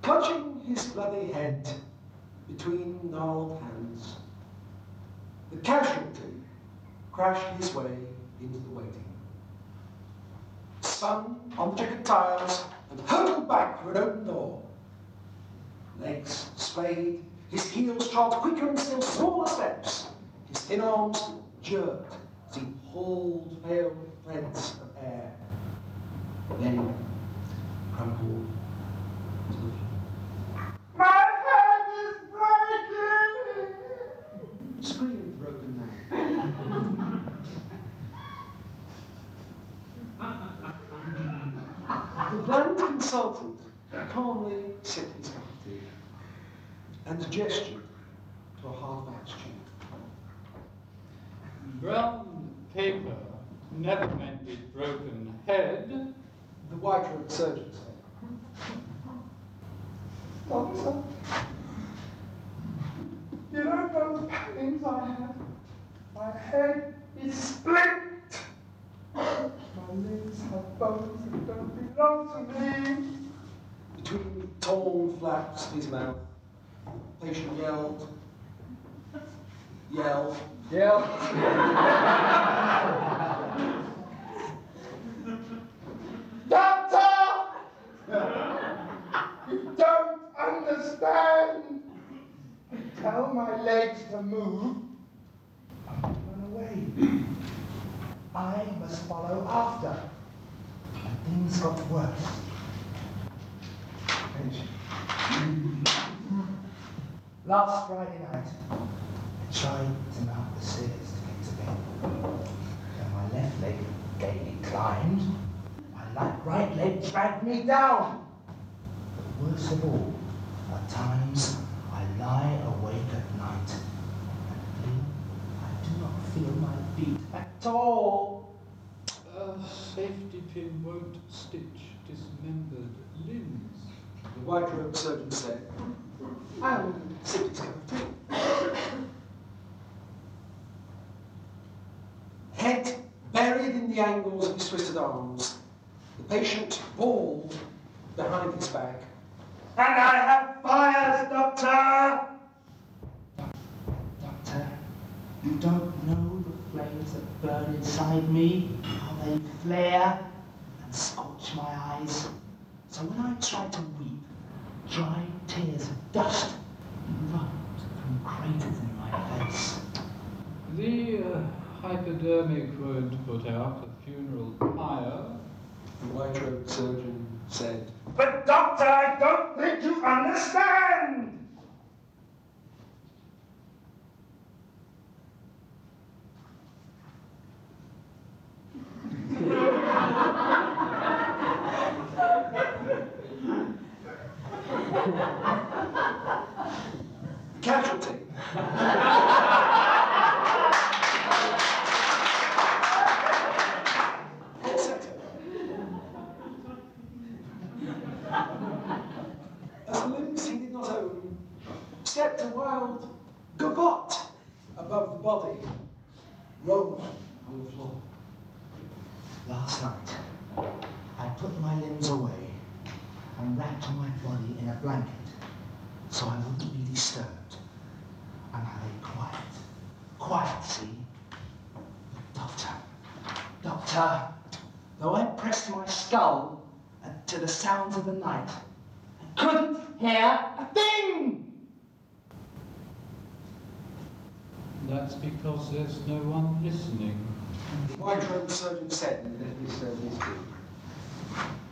Clutching his bloody head between gnarled hands, the casualty crashed his way into the waiting room, spun on the checkered tiles and hurtled back for an open door. Legs splayed, his heels trod quicker and still smaller steps, his thin arms jerked as he hauled pale threads of air. Then crumpled to the floor. My head is breaking! Screamed the broken man. The bland consultant calmly sipped his cup of tea and gestured to a half-batch chair. Brown paper never mended broken head. The white-robed surgeon said. Doctor, you don't know the pains I have. My head is split. My limbs have bones that don't belong to me. Between torn flaps of his mouth, the patient yelled. Doctor! You don't understand. Tell my legs to move. Run away. I must follow after. And things got worse. Last Friday night, I tried to mount the stairs to get to bed. When my left leg gaily climbed, my right leg dragged me down. But worst of all, at times I lie awake at night and I do not feel my feet at all. A safety pin won't stitch dismembered limbs. The white-robed surgeon said, and sipped his cup of tea. Head buried in the angles of his twisted arms, the patient bawled behind his back. And I have fires, Doctor! Doctor, you don't know the flames that burn inside me, how they flare and scorch my eyes. So when I try to weep, dry tears of dust erupt from craters in my face. The hypodermic won't put out a funeral pyre. The white-robed surgeon said, But Doctor, I don't think you understand! casualty. As the limbs he did not own stepped a wild gavotte above the body, rolling on the floor. Last night, I put my limbs away and wrapped my body in a blanket so I wouldn't be disturbed. And I lay quiet, see? Doctor, though I pressed my skull to the sounds of the night, I couldn't hear a thing! That's because there's no one listening. The white-robed surgeon said in his teeth.